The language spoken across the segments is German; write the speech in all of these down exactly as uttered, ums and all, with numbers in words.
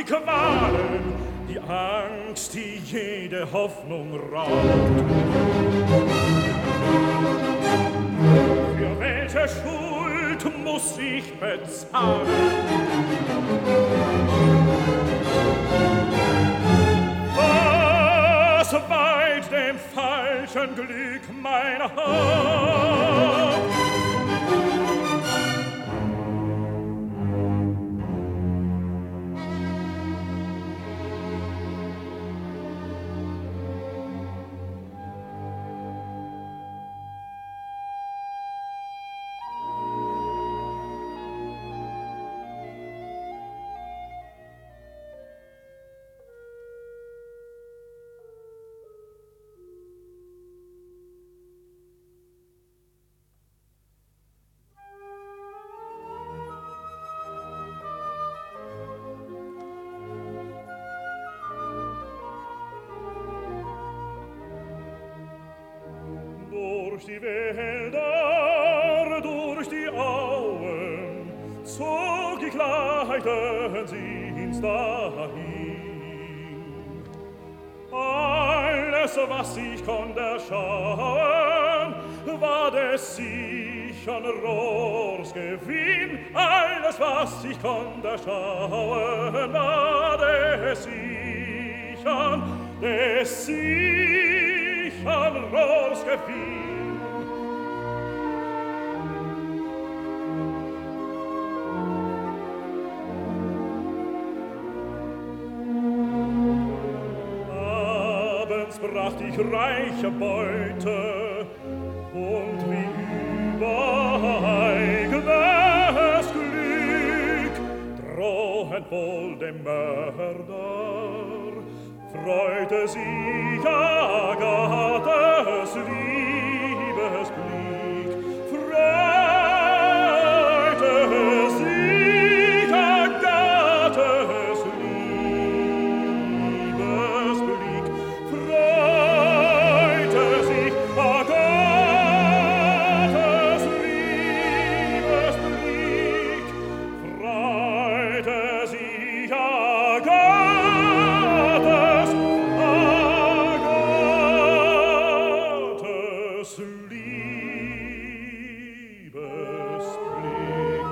Qualen, die Angst, die jede Hoffnung raubt. Für welche Schuld muss ich bezahlen? Was weiht dem falschen Glück mein Haupt? Durch die Wälder, durch die Auen, zog ich leidensins dahin. Alles, was ich konnte schauen, war des sichern Rohrs Gewinn. Alles, was ich konnte schauen, war des sichern, des sichern Rohrs Gewinn. Bracht ich reiche Beute und wie übereigenes Glück drohend wohl dem Mörder, freute sich Agathes Liebesblick, freute sich Agathes Liebesblick, freute sich Agathes Liebesblick, freute sich Agathes, Agathes Liebesblick.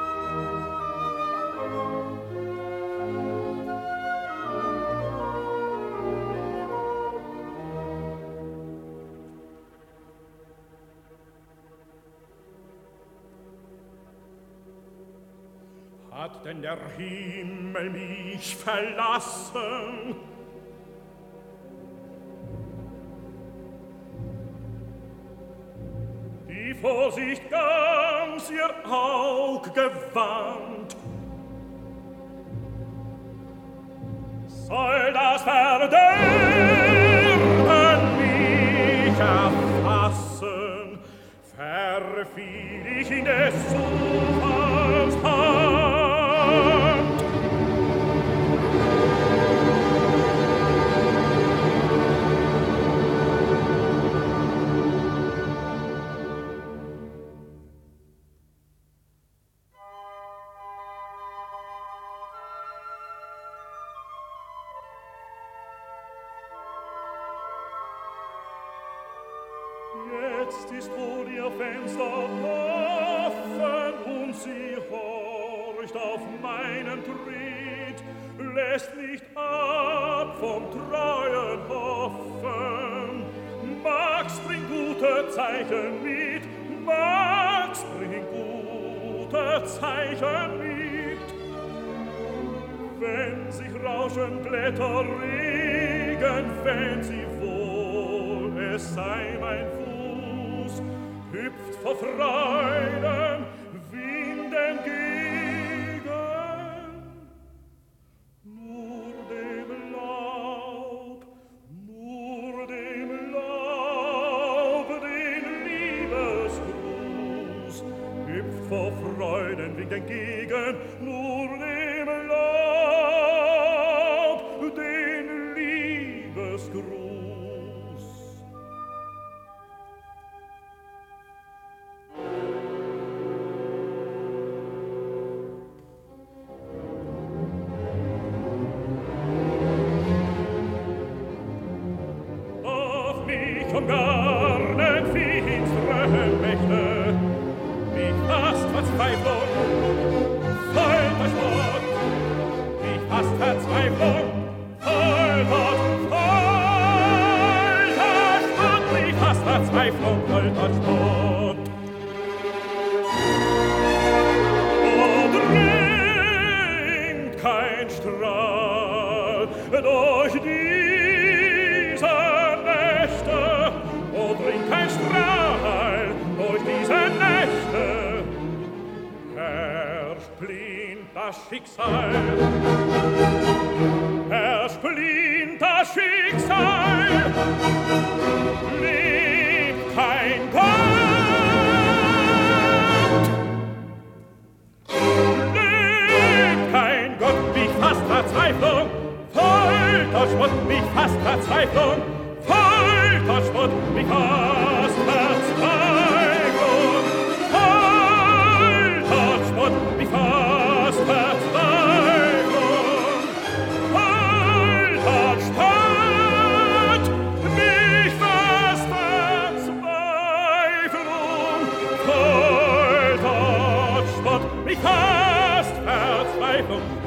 Hat denn der Himmel mich verlassen? Die Vorsicht ganz ihr Aug gewandt. Soll das Verderben mich erfassen, verfiel ich in des Zufalls Hand. Jetzt ist vor ihr Fenster offen und sie horcht auf meinen Tritt, lässt nicht ab vom treuen Hoffen. Max bringt gute Zeichen mit, Max bringt gute Zeichen mit. Wenn sich rauschen Blätter, Regen fällt sie wohl, es sei mein Fuß, hüpft vor Freuden, Wind entgegen. Nur dem Laub, nur dem Laub, den Liebesgruß, hüpft vor Freuden, Wind entgegen, nur dem Laub, den Liebesgruß. vom Garnen finstre Mächte, mich fast Verzweiflung, folter Spott, mich fast Verzweiflung, folter, folter Spott, mich fast Verzweiflung, folter Spott. Und ringt kein Strahl durch diese Nächte, und ringt kein Strahl durch diese Nächte, ersplinnt das Schicksal, ersplinnt das Schicksal, lebt kein Gott, lebt kein Gott, mich fast Verzweiflung, folter Spott, mich fast Verzweiflung, folter Spott, mich fast Verzweiflung, folter Spott, mich fast Verzweiflung, folter Spott, mich fast Verzweiflung, folter Spott, mich fast Verzweiflung,